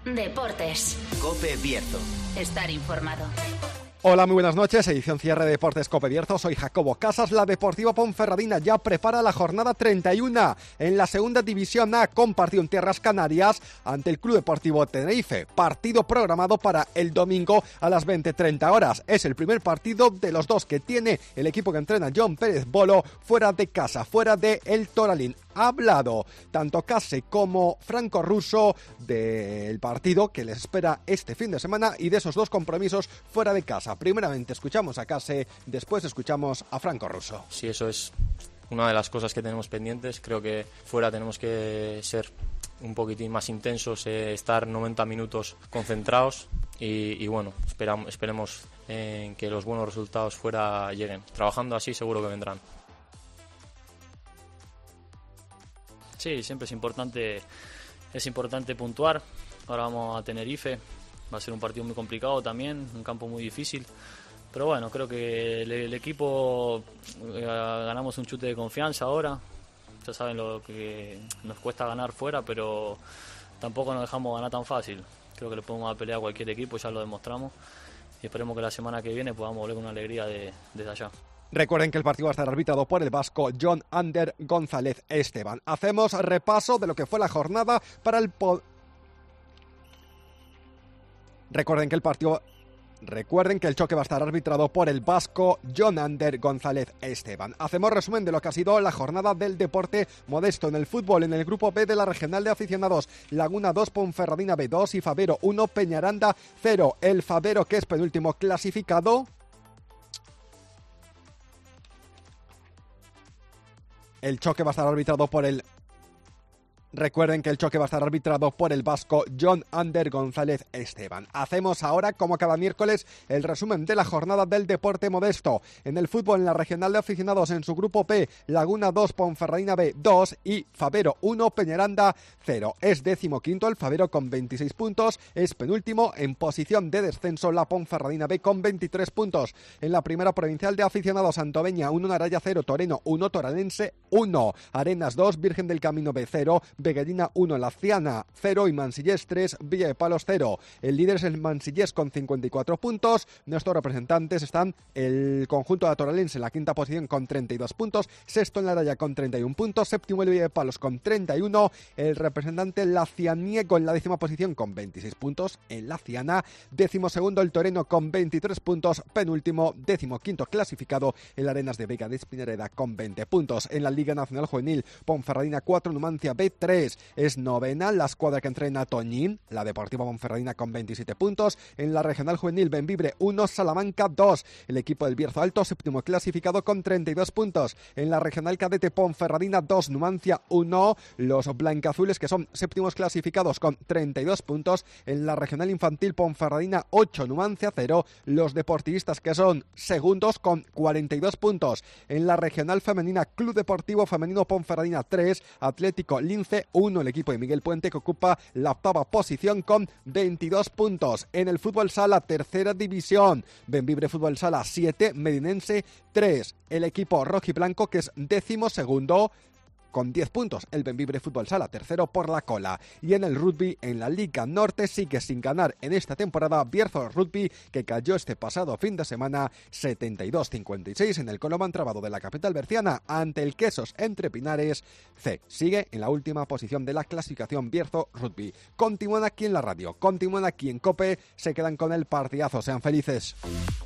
Deportes. COPE Bierzo. Estar informado. Hola, muy buenas noches. Edición cierre de Deportes COPE Bierzo. Soy Jacobo Casas. La Deportiva Ponferradina ya prepara la jornada 31 en la segunda división A, con partido en tierras canarias ante el Club Deportivo Tenerife. Partido programado para el domingo a las 20:30 horas. Es el primer partido de los dos que tiene el equipo que entrena John Pérez Bolo fuera de casa, fuera de El Toralín. Ha hablado tanto Case como Franco Russo del partido que les espera este fin de semana y de esos dos compromisos fuera de casa. Primeramente escuchamos a Case, después escuchamos a Franco Russo. Sí, eso es una de las cosas que tenemos pendientes. Creo que fuera tenemos que ser un poquitín más intensos, estar 90 minutos concentrados y bueno, esperemos que los buenos resultados fuera lleguen. Trabajando así seguro que vendrán. Sí, siempre es importante puntuar. Ahora vamos a Tenerife, va a ser un partido muy complicado también, un campo muy difícil. Pero bueno, creo que el equipo ganamos un chute de confianza ahora. Ya saben lo que nos cuesta ganar fuera, pero tampoco nos dejamos ganar tan fácil. Creo que le podemos dar pelea a cualquier equipo, ya lo demostramos. Y esperemos que la semana que viene podamos volver con una alegría desde allá. Recuerden que el partido va a estar arbitrado por el vasco Jon Ander González Esteban. Hacemos repaso de lo que fue la jornada para el... Recuerden que el choque va a estar arbitrado por el vasco Jon Ander González Esteban. Hacemos resumen de lo que ha sido la jornada del deporte modesto en el fútbol. En el grupo B de la regional de aficionados, Laguna 2, Ponferradina B 2 y Fabero 1, Peñaranda 0. El Fabero, que es penúltimo clasificado... El choque va a estar arbitrado por el... Recuerden que el choque va a estar arbitrado por el vasco Jon Ander González Esteban. Hacemos ahora, como cada miércoles, el resumen de la jornada del deporte modesto. En el fútbol, en la regional de aficionados, en su grupo P, Laguna 2, Ponferradina B 2 y Fabero 1, Peñaranda 0. Es 15º el Fabero con 26 puntos. Es penúltimo en posición de descenso la Ponferradina B con 23 puntos. En la primera provincial de aficionados, Santoveña 1, Naraya 0, Toreno 1, Toralense 1, Arenas 2, Virgen del Camino B 0, Veguerina 1, Laciana 0 y Mansillés 3, Villa de Palos 0. El líder es el Mansillés con 54 puntos. Nuestros representantes están el conjunto de Toralense en la quinta posición con 32 puntos, sexto en la Araya con 31 puntos, séptimo el Villa de Palos con 31, el representante Lacianiego en la décima posición con 26 puntos en Laciana, décimo segundo el Toreno con 23 puntos, penúltimo, décimo quinto clasificado el Arenas de Vega de Espinareda con 20 puntos. En la Liga Nacional Juvenil, Ponferradina 4, Numancia B3, es novena la escuadra que entrena Toñín, la Deportiva Ponferradina con 27 puntos. En la Regional Juvenil, Bembibre 1, Salamanca 2, el equipo del Bierzo Alto, séptimo clasificado con 32 puntos. En la Regional Cadete, Ponferradina 2, Numancia 1, los blancazules que son séptimos clasificados con 32 puntos. En la Regional Infantil, Ponferradina 8, Numancia 0, los deportivistas que son segundos con 42 puntos. En la Regional Femenina, Club Deportivo Femenino Ponferradina 3, Atlético Lince 1, el equipo de Miguel Puente, que ocupa la octava posición con 22 puntos. En el fútbol sala, tercera división, Bembibre Fútbol Sala 7, Medinense 3, el equipo rojiblanco, que es décimo segundo con 10 puntos, el Bembibre Fútbol Sala, tercero por la cola. Y en el rugby, en la Liga Norte, sigue sin ganar en esta temporada Bierzo Rugby, que cayó este pasado fin de semana 72-56 en el Coloman Trabado de la capital berciana ante el Quesos Entre Pinares C. Sigue en la última posición de la clasificación Bierzo Rugby. Continúan aquí en la radio, continúan aquí en COPE, se quedan con el partidazo, sean felices.